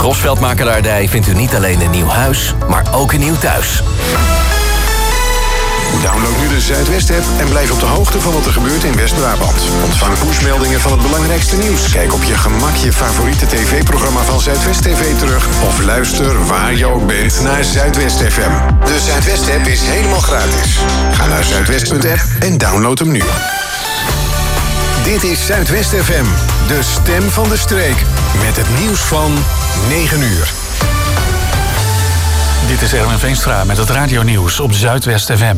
Grosveld Makelaardij vindt u niet alleen een nieuw huis, maar ook een nieuw thuis. Download nu de Zuidwest-app en blijf op de hoogte van wat er gebeurt in West-Brabant. Ontvang pushmeldingen van het belangrijkste nieuws. Kijk op je gemak je favoriete tv-programma van Zuidwest TV terug. Of luister waar je ook bent naar Zuidwest FM. De Zuidwest-app is helemaal gratis. Ga naar zuidwest.app en download hem nu. Dit is Zuidwest FM, de stem van de streek. Met het nieuws van 9 uur. Dit is Erwin Veenstra met het radionieuws op Zuidwest FM.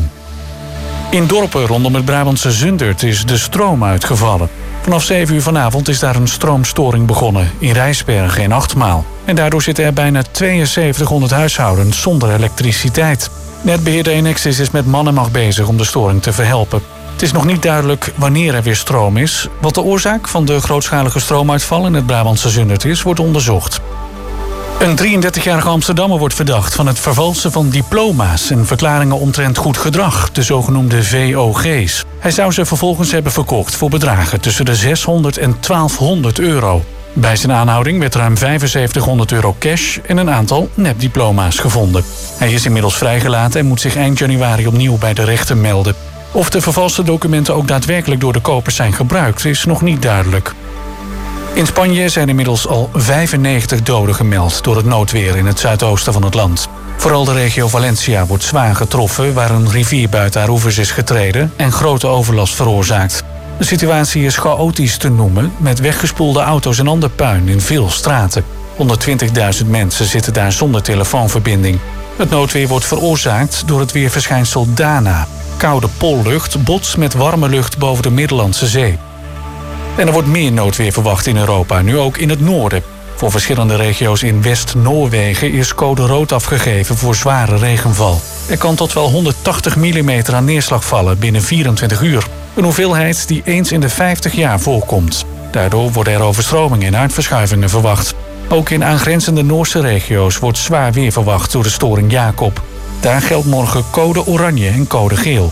In dorpen rondom het Brabantse Zundert is de stroom uitgevallen. Vanaf 7 uur vanavond is daar een stroomstoring begonnen in Rijsbergen en Achtmaal. En daardoor zitten er bijna 7200 huishoudens zonder elektriciteit. Netbeheerder Enexis is met man en macht bezig om de storing te verhelpen. Het is nog niet duidelijk wanneer er weer stroom is. Wat de oorzaak van de grootschalige stroomuitval in het Brabantse Zundert is, wordt onderzocht. Een 33-jarige Amsterdammer wordt verdacht van het vervalsen van diploma's en verklaringen omtrent goed gedrag, de zogenoemde VOG's. Hij zou ze vervolgens hebben verkocht voor bedragen tussen de 600 en 1200 euro. Bij zijn aanhouding werd ruim 7500 euro cash en een aantal nepdiploma's gevonden. Hij is inmiddels vrijgelaten en moet zich eind januari opnieuw bij de rechter melden. Of de vervalste documenten ook daadwerkelijk door de kopers zijn gebruikt, is nog niet duidelijk. In Spanje zijn inmiddels al 95 doden gemeld door het noodweer in het zuidoosten van het land. Vooral de regio Valencia wordt zwaar getroffen, waar een rivier buiten haar oevers is getreden en grote overlast veroorzaakt. De situatie is chaotisch te noemen, met weggespoelde auto's en ander puin in veel straten. 120.000 mensen zitten daar zonder telefoonverbinding. Het noodweer wordt veroorzaakt door het weerverschijnsel Dana. Koude poollucht botst met warme lucht boven de Middellandse Zee. En er wordt meer noodweer verwacht in Europa, nu ook in het noorden. Voor verschillende regio's in West-Noorwegen is code rood afgegeven voor zware regenval. Er kan tot wel 180 mm aan neerslag vallen binnen 24 uur. Een hoeveelheid die eens in de 50 jaar voorkomt. Daardoor worden er overstromingen en aardverschuivingen verwacht. Ook in aangrenzende Noorse regio's wordt zwaar weer verwacht door de storing Jacob. Daar geldt morgen code oranje en code geel.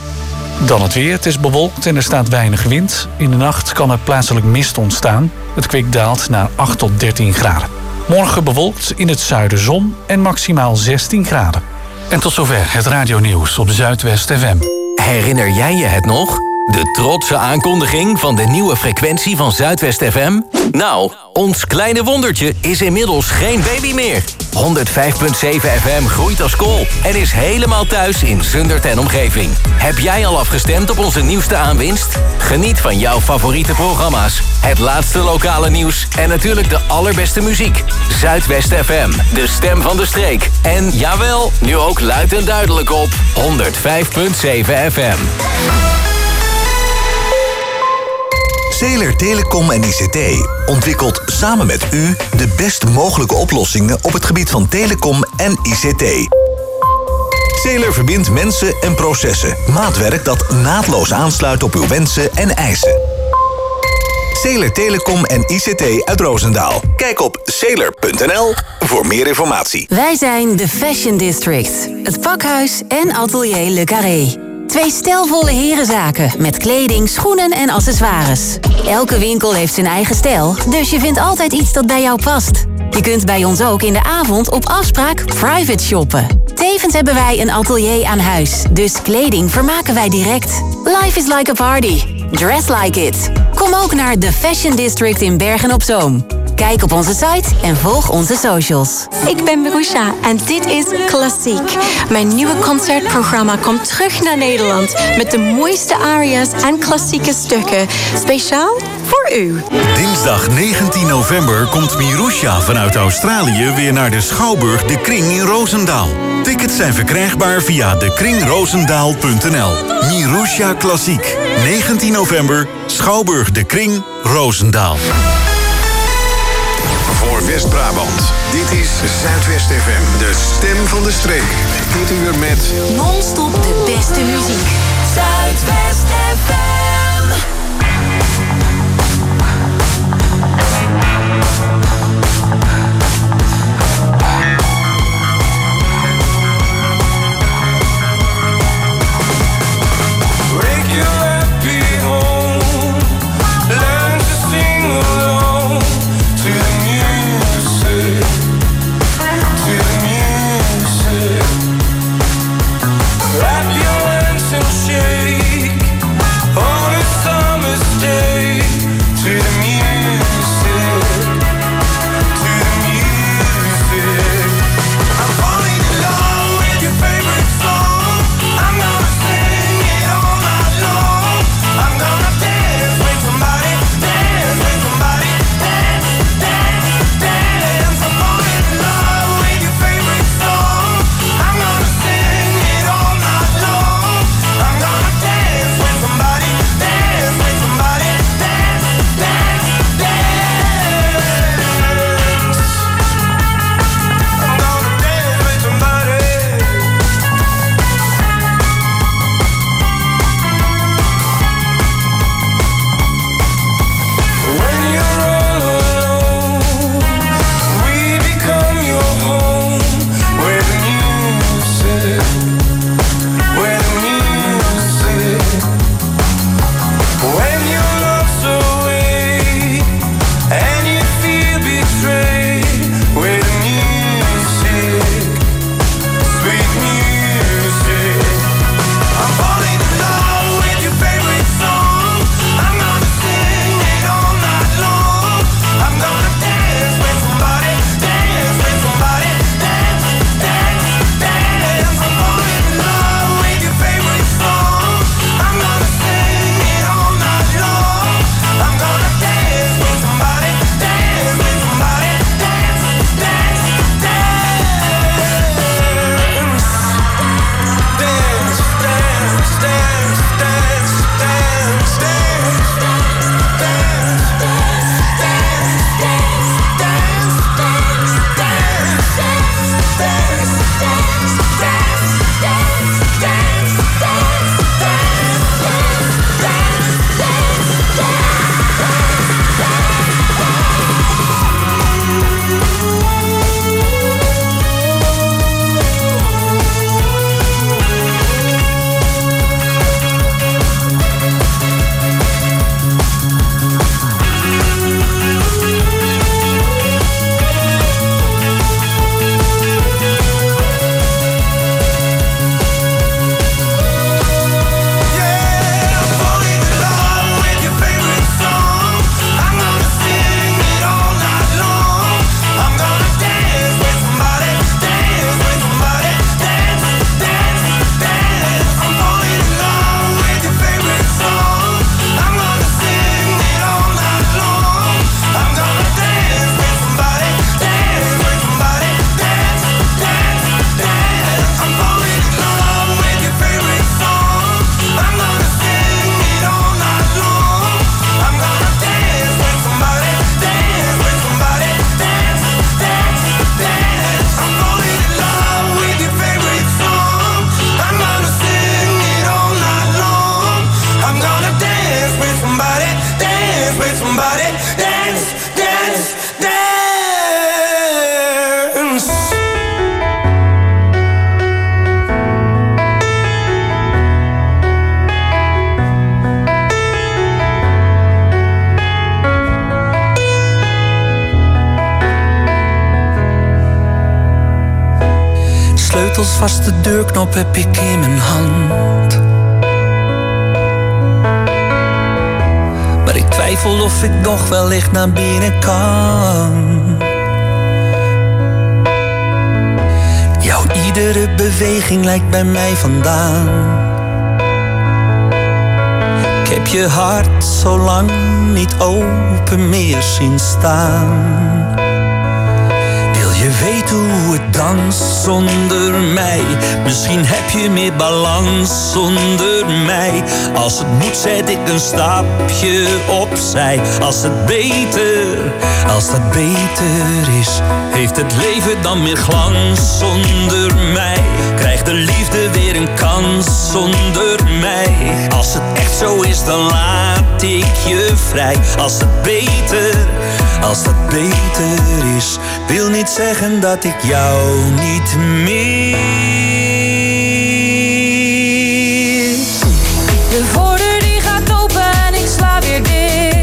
Dan het weer. Het is bewolkt en er staat weinig wind. In de nacht kan er plaatselijk mist ontstaan. Het kwik daalt naar 8 tot 13 graden. Morgen bewolkt, in het zuiden zon en maximaal 16 graden. En tot zover het radionieuws op Zuidwest FM. Herinner jij je het nog? De trotse aankondiging van de nieuwe frequentie van Zuidwest FM? Nou, ons kleine wondertje is inmiddels geen baby meer. 105.7 FM groeit als kool en is helemaal thuis in Zundert en omgeving. Heb jij al afgestemd op onze nieuwste aanwinst? Geniet van jouw favoriete programma's, het laatste lokale nieuws en natuurlijk de allerbeste muziek. Zuidwest FM, de stem van de streek. En jawel, nu ook luid en duidelijk op 105.7 FM. Zeeler Telecom en ICT ontwikkelt samen met u de best mogelijke oplossingen op het gebied van telecom en ICT. Zeeler verbindt mensen en processen. Maatwerk dat naadloos aansluit op uw wensen en eisen. Zeeler Telecom en ICT uit Roosendaal. Kijk op zeeler.nl voor meer informatie. Wij zijn de Fashion District, het pakhuis en atelier Le Carré. 2 stijlvolle herenzaken met kleding, schoenen en accessoires. Elke winkel heeft zijn eigen stijl, dus je vindt altijd iets dat bij jou past. Je kunt bij ons ook in de avond op afspraak private shoppen. Tevens hebben wij een atelier aan huis, dus kleding vermaken wij direct. Life is like a party. Dress like it. Kom ook naar de Fashion District in Bergen op Zoom. Kijk op onze site en volg onze socials. Ik ben Marusha en dit is Klassiek. Mijn nieuwe concertprogramma komt terug naar Nederland met de mooiste aria's en klassieke stukken. Speciaal voor u. Dinsdag 19 november komt Marusha vanuit Australië weer naar de Schouwburg De Kring in Roosendaal. Tickets zijn verkrijgbaar via dekringroosendaal.nl. Marusha Klassiek. 19 november, Schouwburg De Kring, Roosendaal. Voor West-Brabant. Dit is Zuidwest FM, de stem van de streek. Dit uur met Non-stop de beste muziek. Zuidwest FM. Learn to sing along to the music. Sleutels vast, de deurknop heb ik in mijn hand. Maar ik twijfel of ik nog wellicht naar binnen kan. Jouw iedere beweging lijkt bij mij vandaan. Ik heb je hart zo lang niet open meer zien staan. Wil je weten hoe het danst zonder mij? Misschien heb je meer balans zonder mij. Als het moet zet ik een stapje opzij. Als dat beter is, heeft het leven dan meer glans zonder mij? Krijgt de liefde weer een kans zonder mij? Als het echt zo is, dan laat ik je vrij. Als dat beter is, wil niet zeggen dat ik jou niet mis. De voordeur die gaat open en ik sla weer dicht.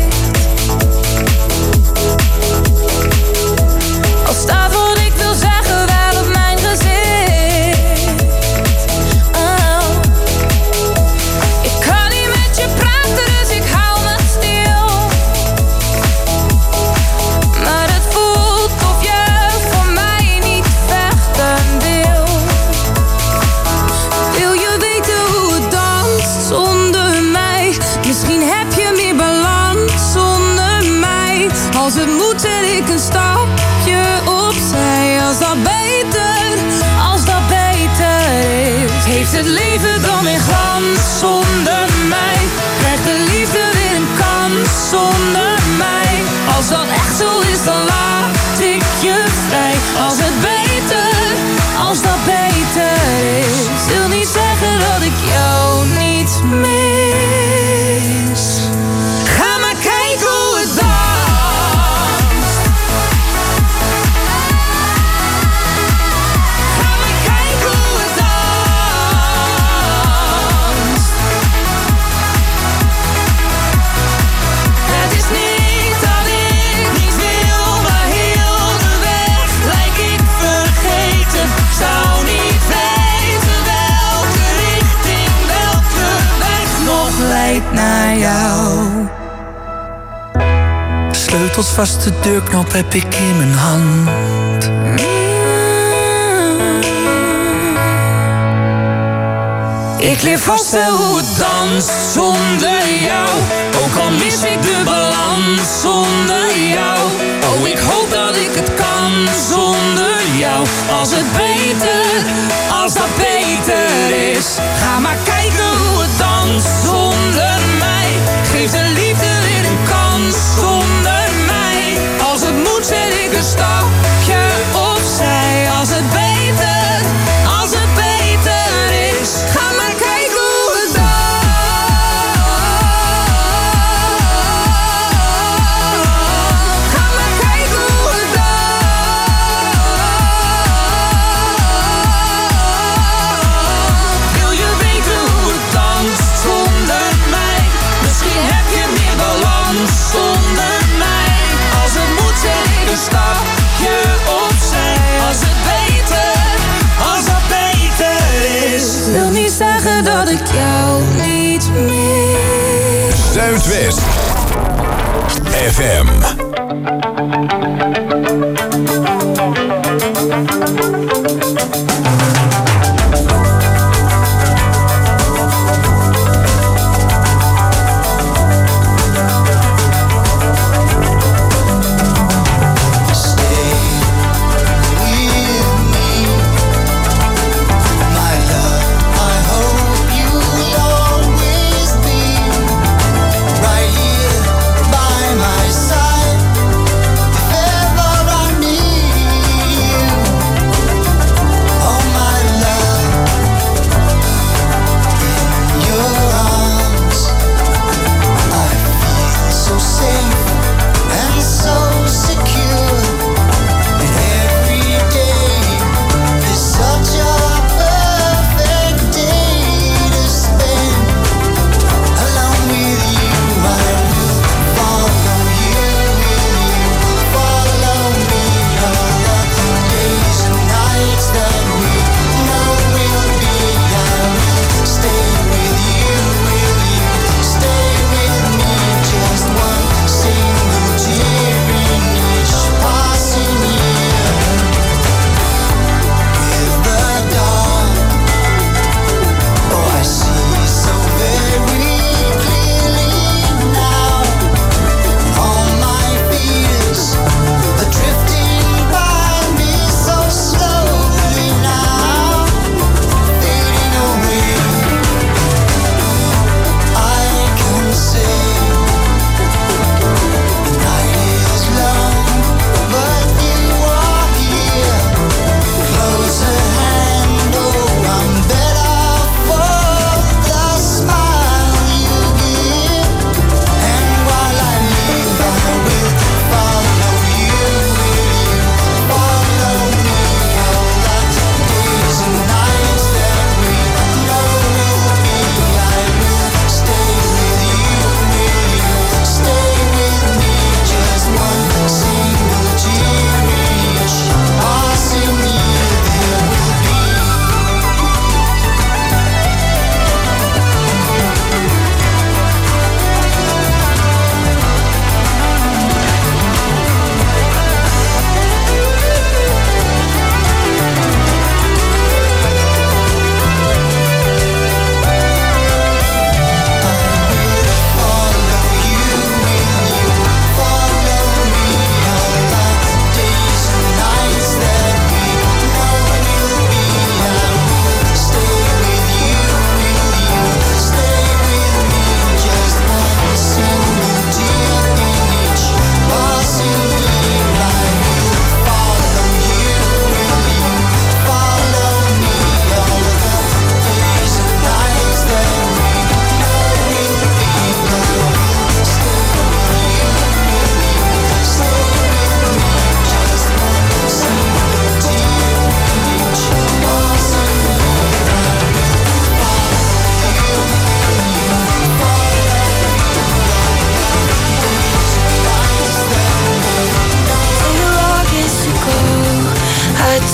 Al staat wat ik wil zeggen wel op mijn gezicht. Oh. Ik kan niet met je praten, dus ik hou me stil. Maar het voelt of je voor mij niet vechten wil. Wil je weten hoe het danst zonder mij? Misschien heb je meer balans zonder mij. Als het moet zet ik een stapje opzij. Als dat beter is, heeft het leven dan weer glans zonder mij? Krijgt de liefde weer een kans zonder mij? Als dat echt zo is, dan laat ik je vrij. Als dat beter is, wil niet zeggen dat ik jou niet mis. Ga maar kijken hoe het danst. Ga maar kijken hoe het danst. Het is niet dat ik niet wil, maar heel de weg lijk ik vergeten. Zou niet weten welke richting, welke weg nog leidt naar jou. Sleutels vast, de deurknop heb ik in mijn hand. Ik leer vast wel hoe het danst zonder jou. Ook al mis ik de balans zonder jou. Oh, ik hoop dat ik het kan zonder jou. Als dat beter is, ga maar kijken hoe het danst zonder mij. Geef de liefde weer een kans zonder mij. Als het moet zet ik een stapje opzij. Als het beter is, ga maar kijken hoe het danst. Ga maar kijken hoe het danst. Wil je weten hoe het danst zonder mij? Misschien heb je meer balans zonder mij. Als het moet zet ik een stapje opzij. Als dat beter is, wil niet zeggen dat ik jou niet mis. Zuidwest FM. Right here by my side.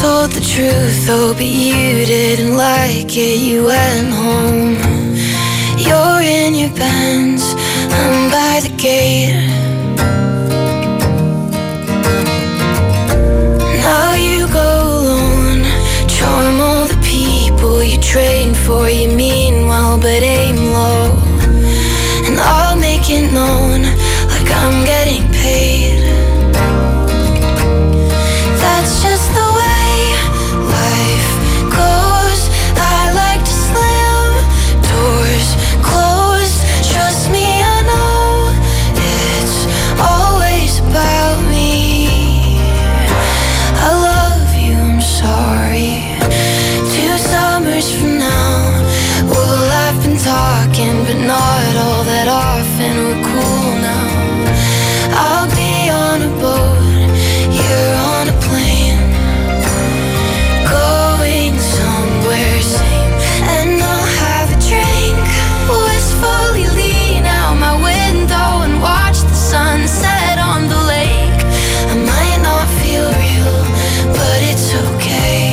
told the truth, oh, but you didn't like it. You went home. You're in your Benz, I'm by the gate. Now you go alone, charm all the people you train for. You mean well, but aim low. And I'll make it known like I'm getting paid. That's just the way life goes. I like to slam doors closed. Trust me, I know it's always about me. I love you, I'm sorry. 2 summers from now, well, I've been talking, but not all that often. We're cool now. I'll be on a boat, you're on a plane, going somewhere sane. And I'll have a drink, wistfully lean out my window and watch the sunset on the lake. I might not feel real, but it's okay.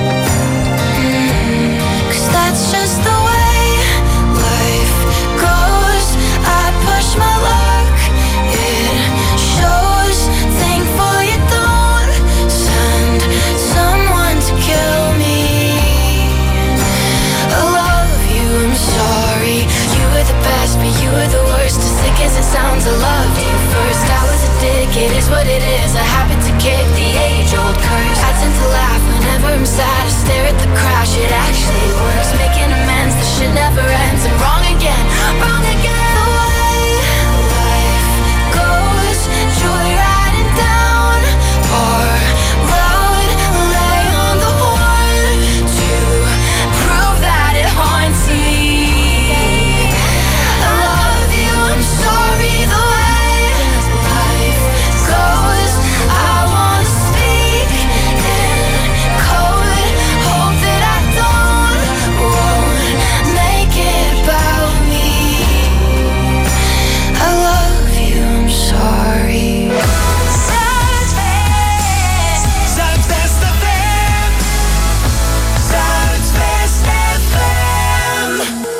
'Cause that's just the way life goes. I push my luck, it shows. Thankful you don't send someone to kill me. I love you, I'm sorry. You were the best, but you were the worst. As sick as it sounds, I loved you first. I was a dick, it is what it is. I happen to kick the age-old curse. I tend to laugh whenever I'm sad. I stare at the crash, it actually works. Making amends, the shit never ends. I'm wrong again, wrong again. The way life goes, joyriding down our road. Lay on the horn to prove that it haunts me. I love you, I'm sorry. The way life goes, I wanna speak in code. Hope that I won't make it about me. I love you, I'm sorry. Zuidwest FM. Zuidwest FM.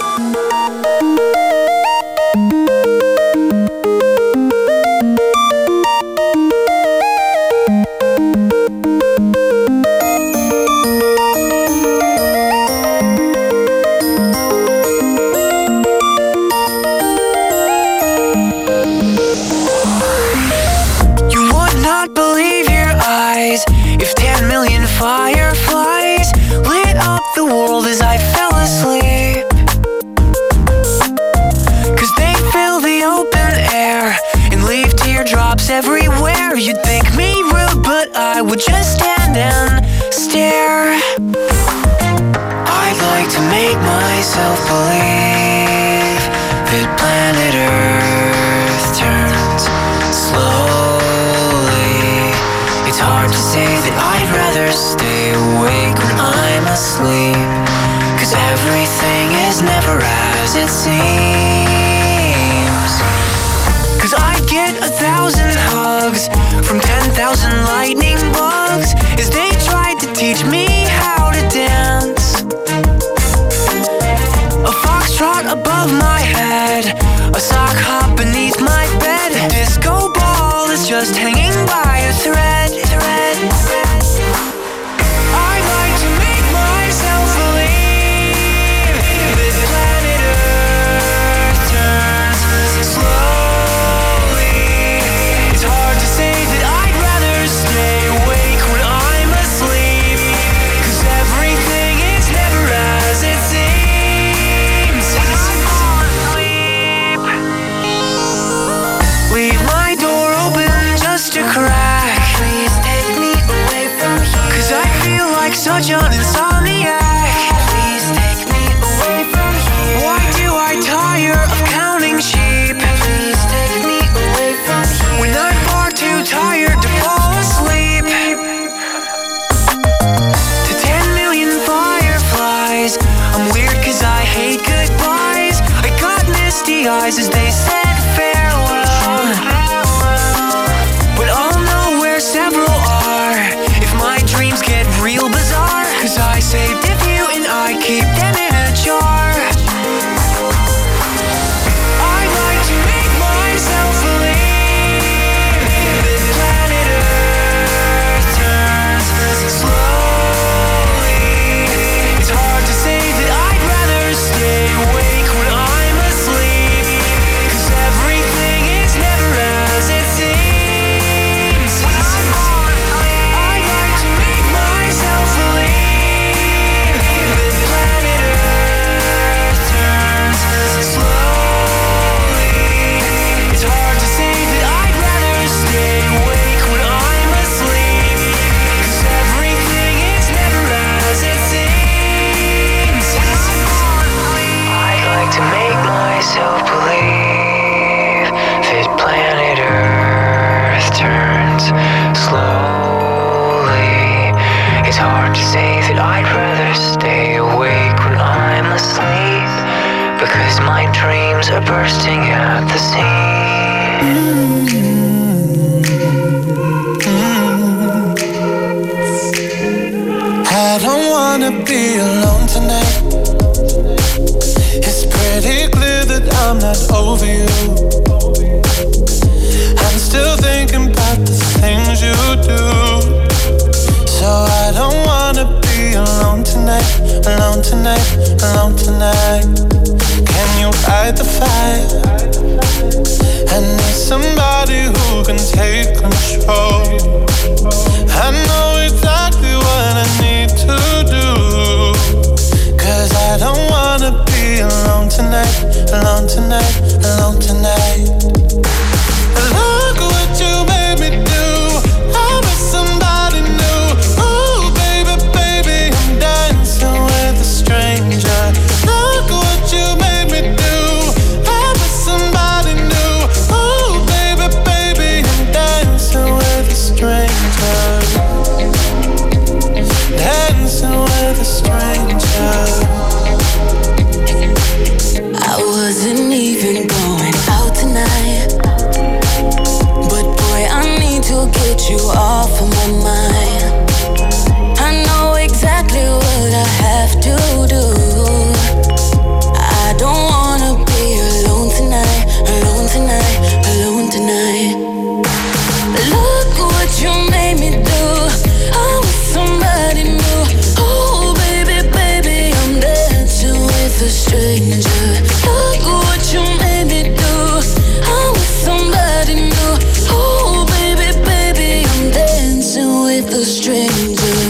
You would not believe your eyes if 10 million fireflies lit up the world as I fell asleep. 'Cause they fill the open air and leave teardrops everywhere. You'd think me rude, but I would just stand and stare. I'd like to make myself believe that planet Earth turns slowly. It's hard to say that I'd rather stay awake when I'm asleep. 'Cause everything is never as it seems. 'Cause I get 1,000 hugs from 10,000 lightning bugs as they tried to teach me how to dance. A foxtrot above my head, a sock hop beneath my bed. A disco ball is just hanging by a thread. I like to make myself believe that planet Earth turns slowly. It's hard to say that I'd rather stay awake when I'm asleep. 'Cause everything is never as it seems. When I fall asleep, leave my door open just a crack. Please take me away from here. 'Cause I feel like such an insomniac. Please take me away from here. Why do I tire of counting sheep? Please take me away from here. When I'm far too tired to fall asleep. To 10 million fireflies, I'm weird 'cause I hate goodbyes. I got misty eyes as they said farewell. But I'll know where several are if my dreams get real hard to say that I'd rather stay awake when I'm asleep, because my dreams are bursting at the seams. I don't wanna be alone tonight. It's pretty clear that I'm not over you. I'm still thinking about the things you do. So I don't wanna be alone tonight, alone tonight, alone tonight. Can you fight the fire? I need somebody who can take control. I know exactly what I need to do, 'cause I don't wanna be alone tonight, alone tonight, alone tonight. Look what you made me do. I'm with somebody new. Ooh, baby, baby, I'm dancing with a stranger. Look what you made me do. I'm with somebody new. Ooh, baby, baby, I'm dancing with a stranger. Dancing with a stranger. I wasn't even going out tonight, but boy, I need to get you off of my mind. I know exactly what I have to do. I don't wanna be alone tonight, alone tonight, alone tonight. Look what you made me do. I'm with somebody new. Oh, baby, baby, I'm dancing with a stranger. Look what you made me do. I'm with somebody new. Oh, baby, baby, I'm dancing with a stranger.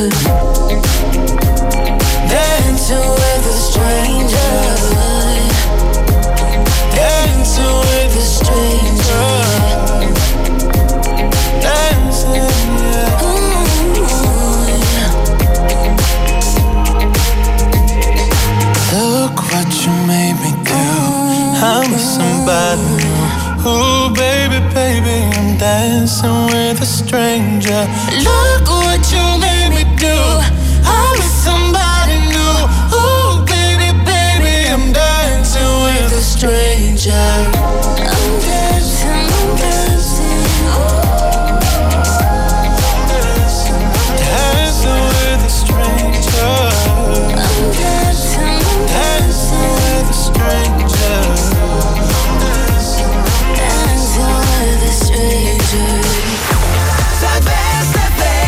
Dancing with a stranger. Dancing with a stranger. Dancing, yeah. Look what you made me do. I'm with somebody new. Ooh, baby, baby, I'm dancing with a stranger. Look what you made me do. I'm with somebody new. Ooh, baby, baby, I'm dancing with a stranger. I'm dancing, I'm dancing. Dancing with a stranger. I'm dancing, I'm dancing with a stranger. dancing with a stranger. Zuidwest FM.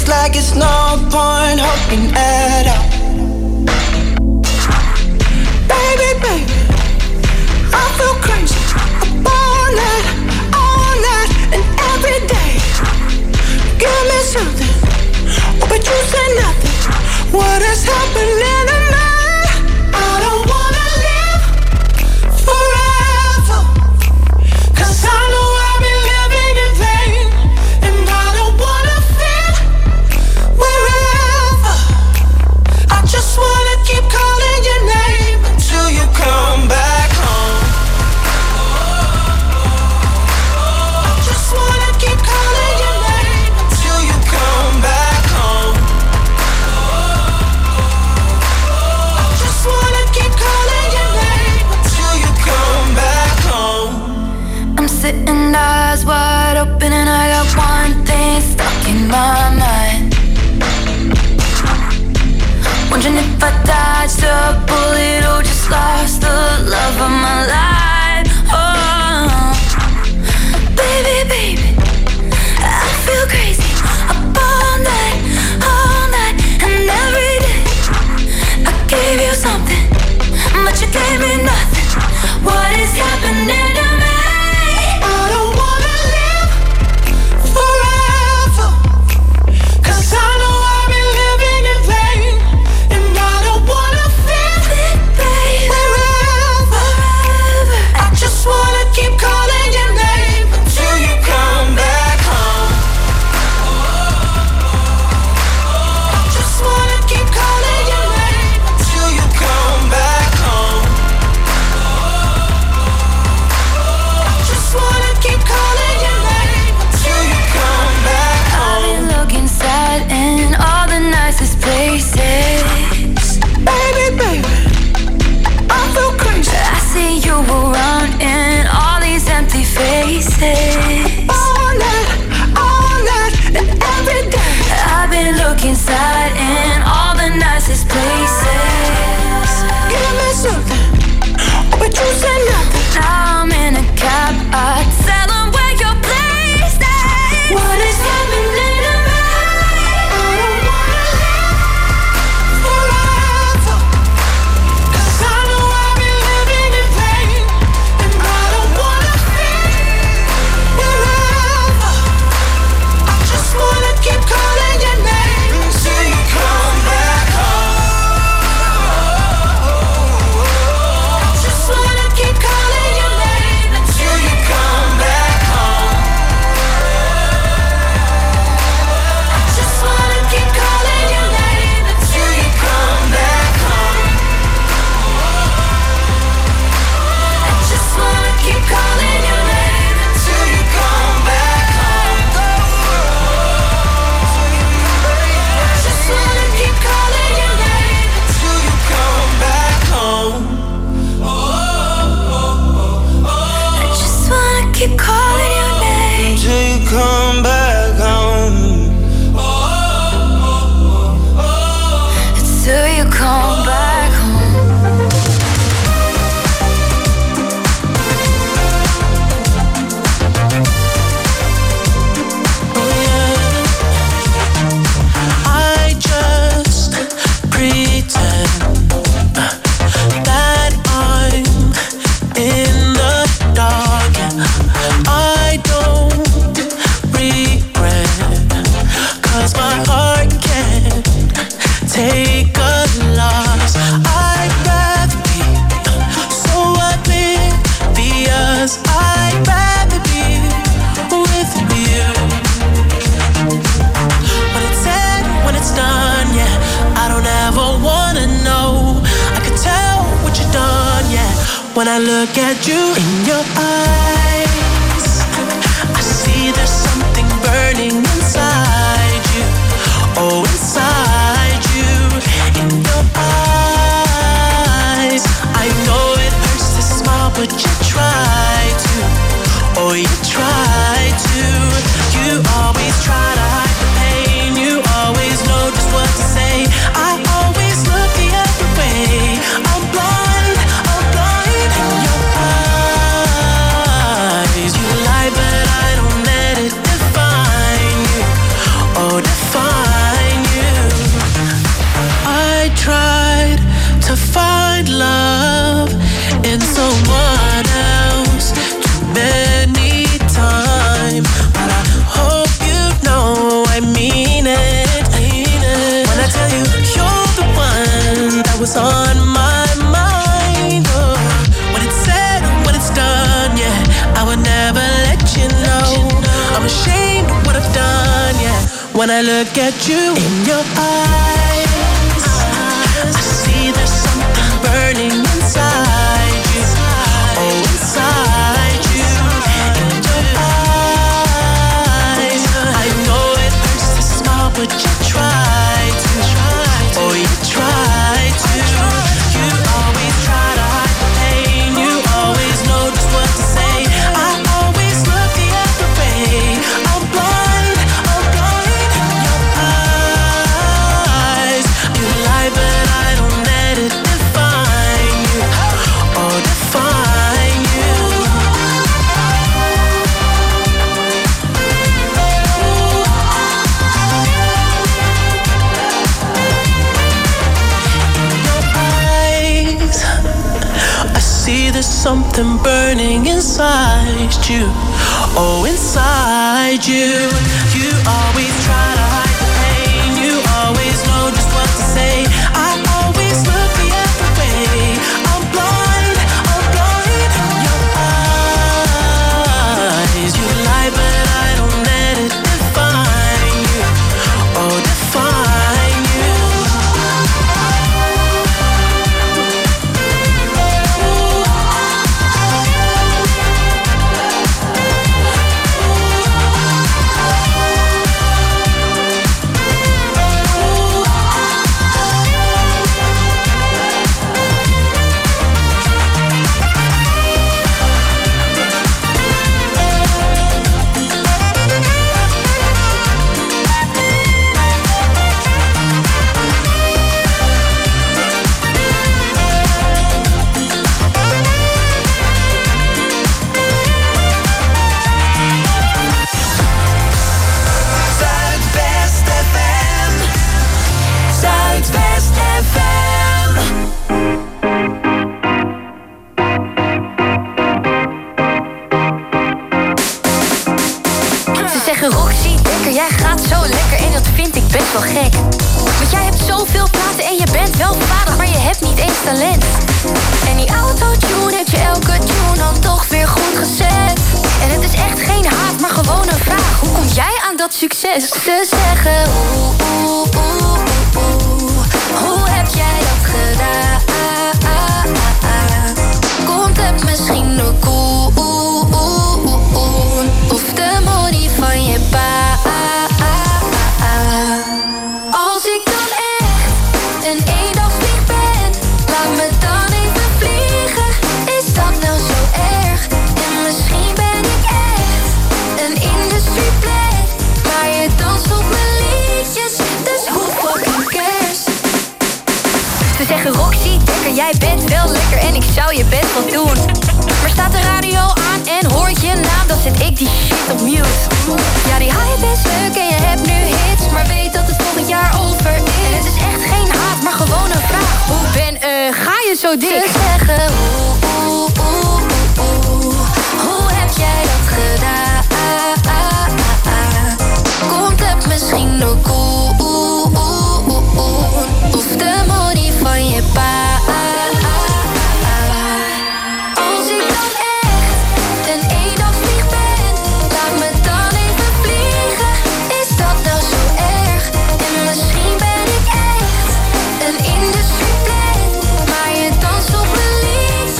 like it's no point hoping at all. Baby, baby, I feel crazy all night and every day. Give me something, oh, but you say nothing. What is happening to me? I don't wanna live forever, 'cause I know I've been living in vain, and I don't wanna feel wherever. I just wanna keep calling your name until you come back home. I just wanna keep calling your name until you come back home. I just wanna keep calling your name until you come back home. I'm sitting eyes wide open and I got one thing stuck in my mind. Wondering if I dodged a bullet or just lost the love of my life. Oh, baby, baby, I feel crazy up all night and every day. I gave you something, but you gave me nothing. What is happening to me? I don't wanna live forever, 'cause I know I've been living in vain, and I don't wanna feel wherever. I just wanna keep calling your name until you come back home. I just wanna keep calling your name until you come back home. I just wanna keep calling your name until you come back home. I've been looking sad in all the nicest places. Baby, baby, I feel crazy. I see you around in all these empty faces. All night and every day. I've been looking sad in all the nicest places. Give me something, but you say nothing. Now I'm in a cab, I tell them where your place is. What is happening to me? I don't wanna live forever, 'cause I know I've been living in vain, and I don't wanna feel wherever. I just wanna keep calling your name until you come back home. I just wanna keep calling your name until you come back home. I just wanna keep calling your name until you come back home. I just wanna keep calling your name until you come back home. I just wanna keep calling your name until you come back home. I just wanna keep calling your name Until you come back home. until you come back home. I just pretend that I'm in the dark. I don't regret, 'cause my heart can't take a loss. I'd rather be so oblivious. I'd rather be with you. When it's said, when it's done, yeah, I don't ever wanna know. I can tell what you've done, yeah, when I look at you in your eyes. I see there's something burning inside you. Oh, inside you, in your eyes. I know it hurts to smile, but you try to. Oh, you try to. You always try to hide the pain. You always know just what to say. I always look the other way. I'm blind in your eyes. what's on my mind. Oh, when it's said and when it's done, yeah, I would never let you know. I'm ashamed of what I've done, yeah. When I look at you in your eyes, I see there's something burning inside you. Oh, inside you. In your eyes, I know it hurts to smile, but you try to. Oh, you try to. You always try to hide the pain. You always know just what to say. I always look the other way. I'm blind. Your eyes, you lie, but I don't let it define you. Oh, define you. In your eyes, I see there's something burning inside you. Oh, inside you. You always try to hide the pain. You always know just what to say. I always look the other way. I'm blind. Your eyes, you lie, but I don't let it define you. Oh, define you. Ze zeggen Roxy, Dekker, jij gaat zo lekker en dat vind ik best wel gek. Want jij hebt zoveel praten en je bent wel vaardig, maar je hebt niet eens talent. En die autotune heeft je elke tune dan toch weer goed gezet. En het is echt geen haat, maar gewoon een vraag. Hoe kom jij aan dat succes? Ze zeggen hoe heb jij dat gedaan? Komt het misschien door koel? Of de money van je pa? Als ik dan echt een eendagsvlieg ben, laat me dan even vliegen. Is dat nou zo erg? En misschien ben ik echt een industry play, maar je danst op mijn liedjes, dus who fucking cares? Ze zeggen Roxy, Dekker, jij bent wel lekker en ik zou je best wel doen. Maar staat de radio aan en hoort je naam, dan zet ik die shit op mute. Ja, die hype is leuk en je hebt nu hits, maar weet dat het volgend jaar over is. En het is echt geen haat, maar gewoon een vraag. Ga je zo dik? Ze zeggen hoe heb jij dat gedaan? Komt het misschien door koel? Of de money van je pa? Als ik dan echt een eendagsvlieg ben, laat me dan even vliegen. Is dat nou zo erg? En misschien ben ik echt een industry play, maar je danst op mijn liedjes,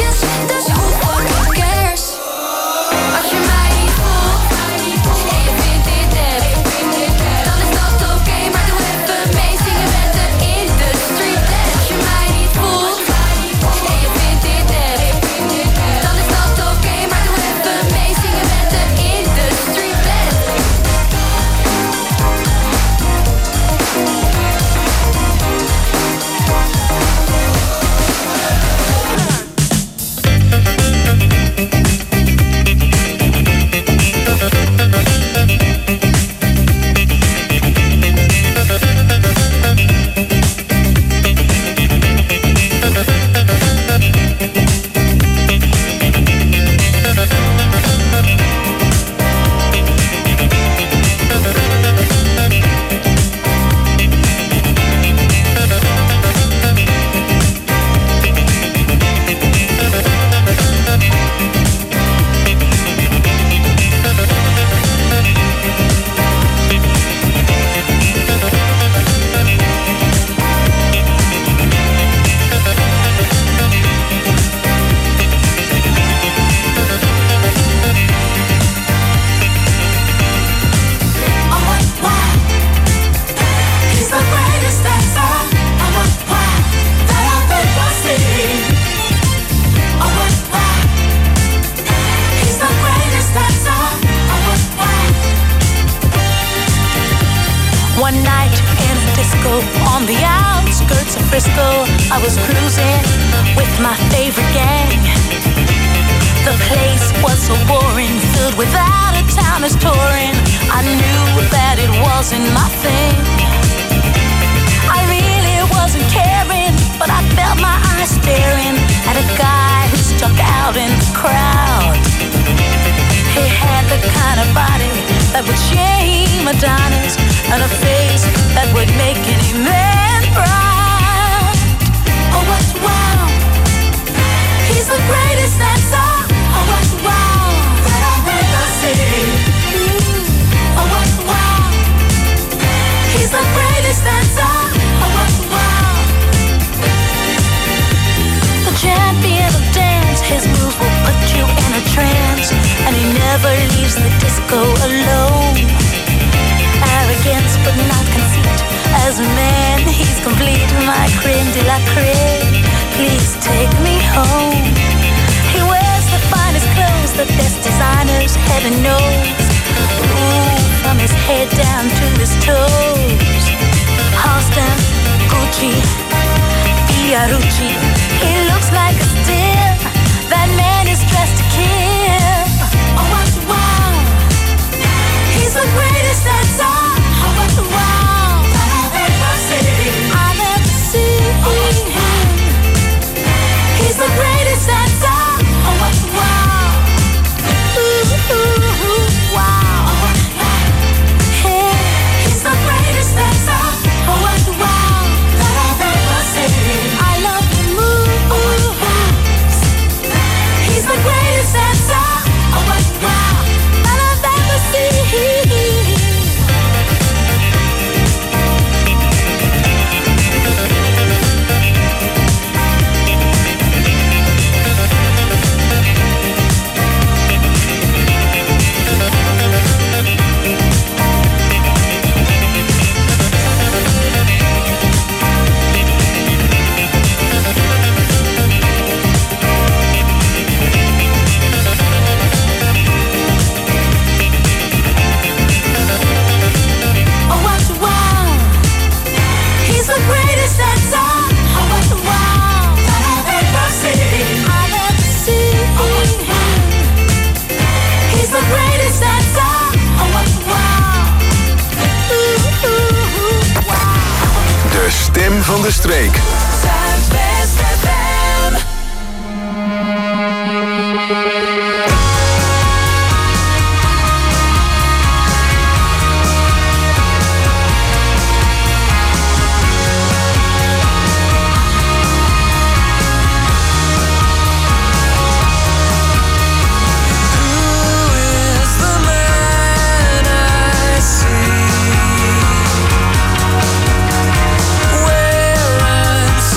One night in a disco on the outskirts of Frisco, I was cruising with my favorite gang. The place was so boring, filled with out-of-towners touring. I knew that it wasn't my thing. I really wasn't caring, but I felt my eyes staring at a guy who stuck out in the crowd. He had the kind of body that would shame Adonis, and a face that would make any man proud. Oh, what wow! He's the greatest dancer. Oh, what wow! That I've ever seen. Oh, what wow! He's the greatest dancer. Oh, what wow! The champion of dance, his moves will put you in a trance, and he never leaves the disco alone. Arrogance but not conceit, as a man he's complete. My creme de la creme, please take me home. He wears the finest clothes, the best designers, heaven knows. Ooh, from his head down to his toes. Halston, Gucci, Fiorucci, he looks like a still. That man is dressed to kill. Oh, what wow! He's the greatest dancer. Oh, what wow! That I've ever seen. I've ever seen. Oh, what wow! He's the greatest dancer. Oh, what wow! Ooh, ooh, ooh, wow! Oh, what wow! Hey, he's the greatest dancer. Oh, what wow! That I've ever seen. I love the moves. He's the greatest dancer. Oh, what wow! That I've ever seen. De stem van de streek. Where I'm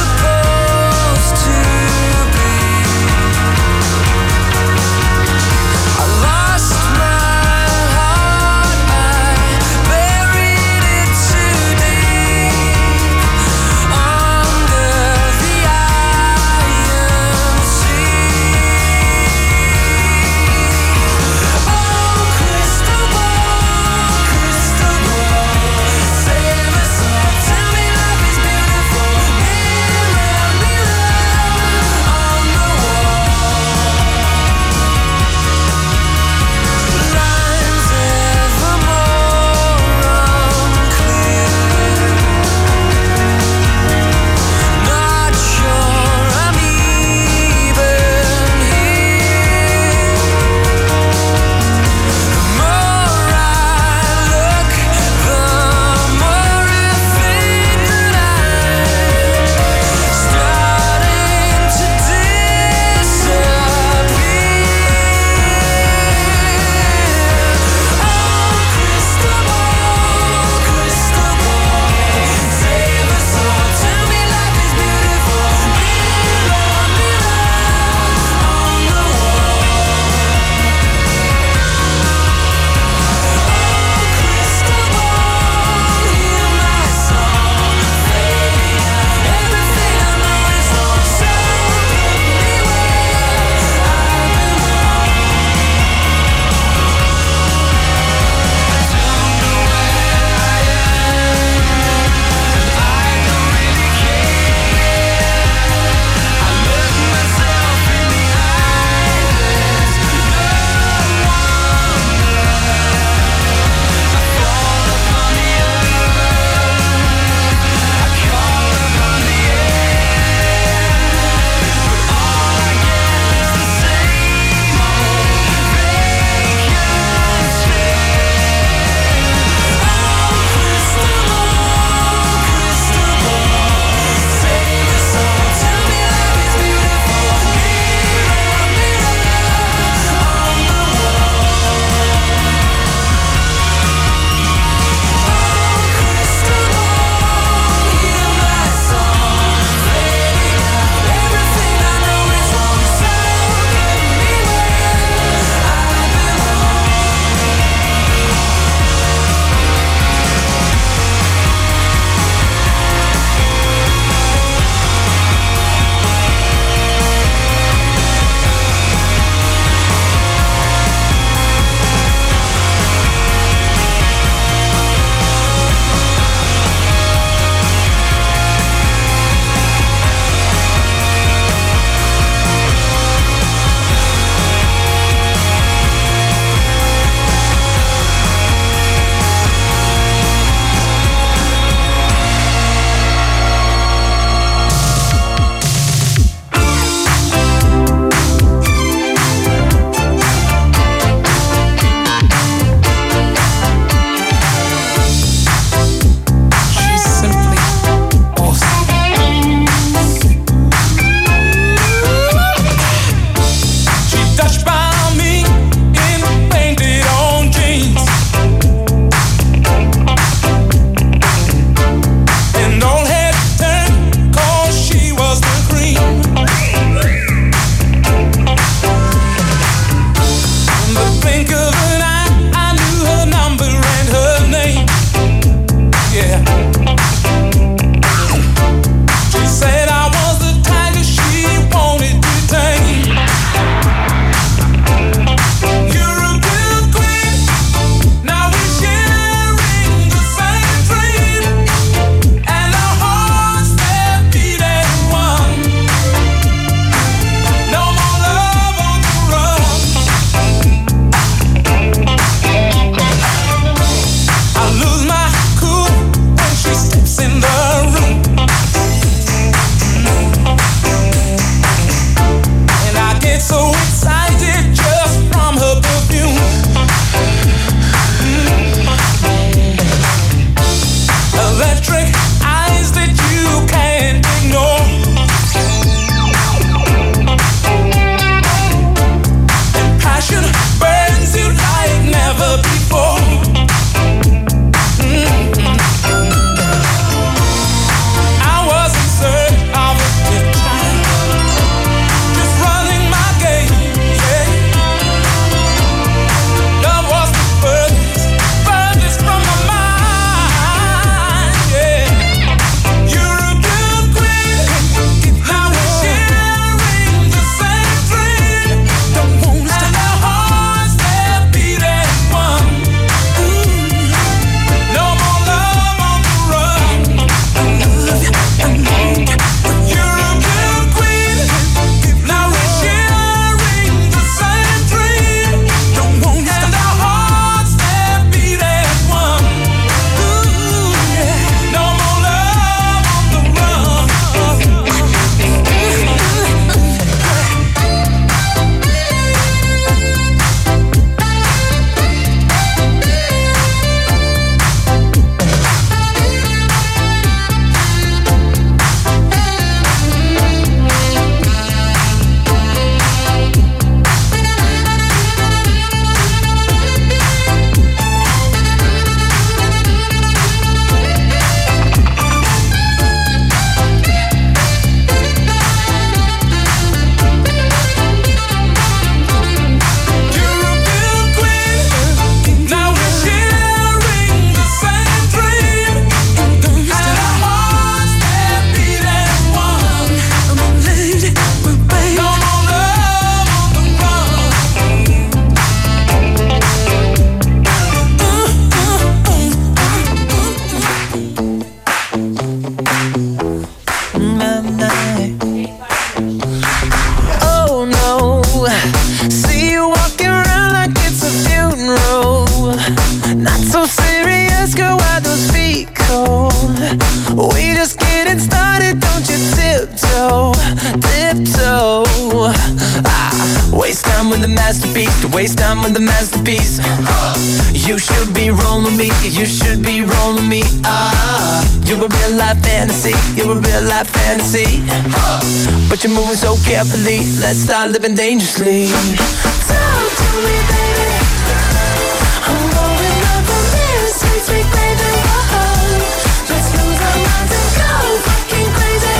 We just getting started, don't you tiptoe, tiptoe. Waste time with the masterpiece, to waste time with the masterpiece. You should be rolling me, you should be rolling me. You're a real life fantasy, you're a real life fantasy. But you're moving so carefully, let's start living dangerously. Talk to me, baby. I'm going up on this sweet, sweet baby. Whoa. Let's lose our minds and go fucking crazy.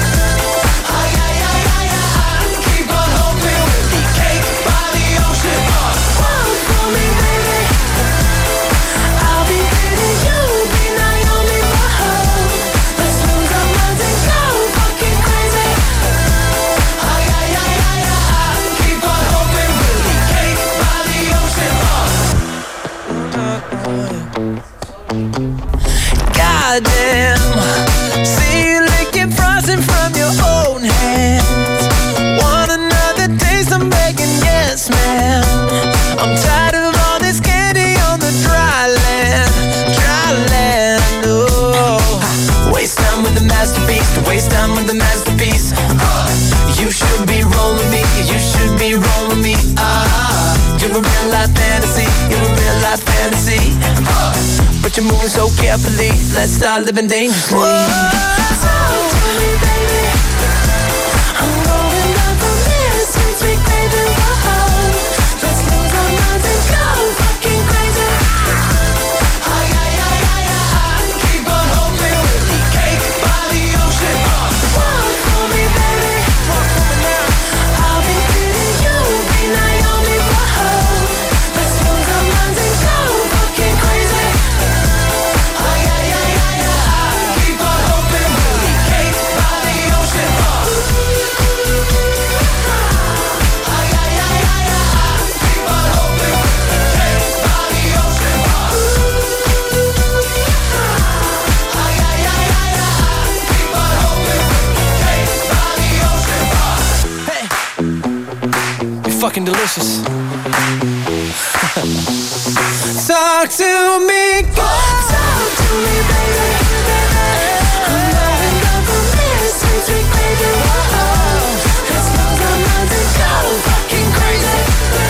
Keep on hoping we'll be cake by the ocean. Walk for me, baby. I'll be pretty, you'll be Naomi. Whoa. Let's lose our minds and go fucking crazy. Keep on hoping we'll be cake by the ocean. Goddamn, see you licking frosting from your own hands. Want another taste? I'm begging, yes, ma'am. I'm tired of all this candy on the dry land, dry land. Oh, waste time with the masterpiece, to waste time with the masterpiece. You should be rolling me, you should be rolling me. You're a real life fantasy, you're a real life fantasy. But you're moving so carefully, let's start living dangerously. Talk to me, baby. I'm going up on this sweet, sweet baby. Whoa. Let's lose our minds and go fucking crazy. Keep on hoping we'll be cake by the ocean. Walk for me, baby. Walk for me now. I'll be pretty, you'll be Naomi. Whoa. Let's lose our minds and go fucking crazy. Keep on hoping we'll be cake by the ocean. Keep on hoping we'll be cake by the ocean. Keep on hoping we'll be cake by the ocean. Hey, you're fucking delicious. Talk to me, talk to me, baby. I'm going up on this sweet, sweet baby. Whoa. Let's lose our minds and go fucking crazy.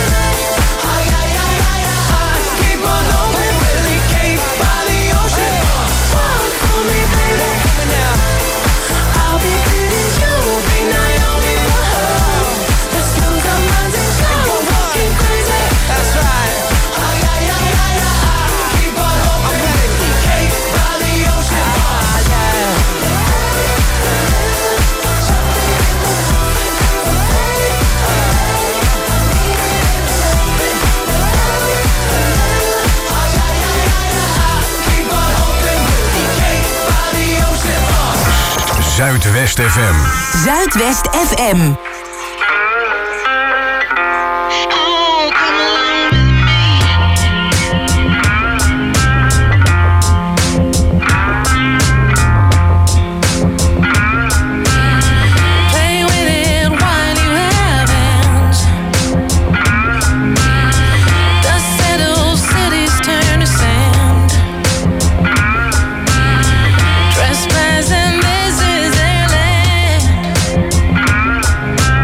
Keep on hoping we'll be cake by the ocean. Walk for me, baby. I'll be pretty, you'll be Naomi. Whoa. Let's lose our minds and go fucking crazy. That's right. Keep on hoping we'll be cake by the ocean. Zuidwest FM. Zuidwest FM. Play with it while you haven't. The settled cities turn to sand. Trespassing, this is their land.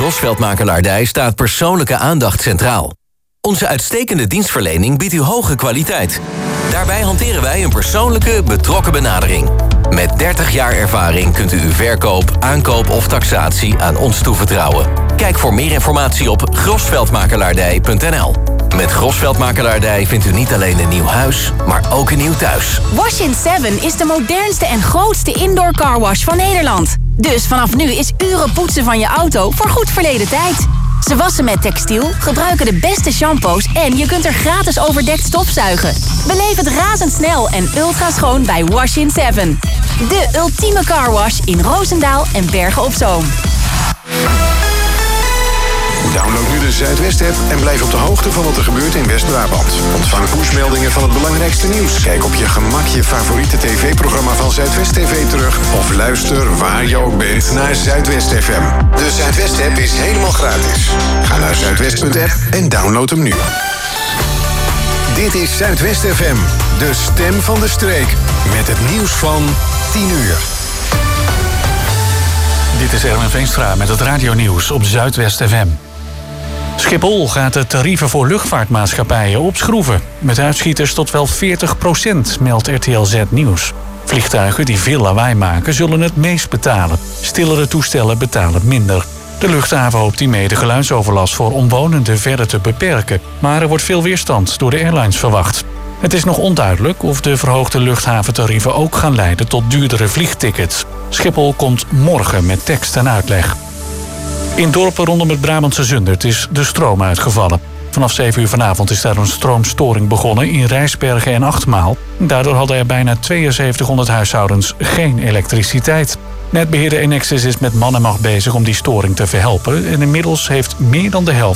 Grosveld Makelaardij staat persoonlijke aandacht centraal. Onze uitstekende dienstverlening biedt u hoge kwaliteit. Daarbij hanteren wij een persoonlijke, betrokken benadering. Met 30 jaar ervaring kunt u uw verkoop, aankoop of taxatie aan ons toevertrouwen. Kijk voor meer informatie op grosveldmakelaardij.nl. Met Grosveld Makelaardij vindt u niet alleen een nieuw huis, maar ook een nieuw thuis. Wash in 7 is de modernste en grootste indoor carwash van Nederland. Dus vanaf nu is uren poetsen van je auto voor goed verleden tijd. Ze wassen met textiel, gebruiken de beste shampoos en je kunt er gratis overdekt stofzuigen. Beleef het razendsnel en ultra schoon bij Wash in 7. De ultieme carwash in Roosendaal en Bergen op Zoom. Download nu de Zuidwest-app en blijf op de hoogte van wat er gebeurt in West-Brabant. Ontvang pushmeldingen van het belangrijkste nieuws. Kijk op je gemak je favoriete tv-programma van Zuidwest TV terug. Of luister waar je ook bent naar Zuidwest FM. De Zuidwest-app is helemaal gratis. Ga naar zuidwest.app en download hem nu. Dit is Zuidwest FM, de stem van de streek. Met het nieuws van 10 uur. Dit is Erwin Veenstra met het radionieuws op Zuidwest FM. Schiphol gaat de tarieven voor luchtvaartmaatschappijen opschroeven. Met uitschieters tot wel 40%, meldt RTL Z Nieuws. Vliegtuigen die veel lawaai maken zullen het meest betalen. Stillere toestellen betalen minder. De luchthaven hoopt hiermee de geluidsoverlast voor omwonenden verder te beperken. Maar er wordt veel weerstand door de airlines verwacht. Het is nog onduidelijk of de verhoogde luchthaventarieven ook gaan leiden tot duurdere vliegtickets. Schiphol komt morgen met tekst en uitleg. In dorpen rondom het Brabantse Zundert is de stroom uitgevallen. Vanaf 7 uur vanavond is daar een stroomstoring begonnen in Rijsbergen en Achtmaal. Daardoor hadden er bijna 7200 huishoudens geen elektriciteit. Netbeheerder Enexis is met man en macht bezig om die storing te verhelpen. En inmiddels heeft meer dan de helft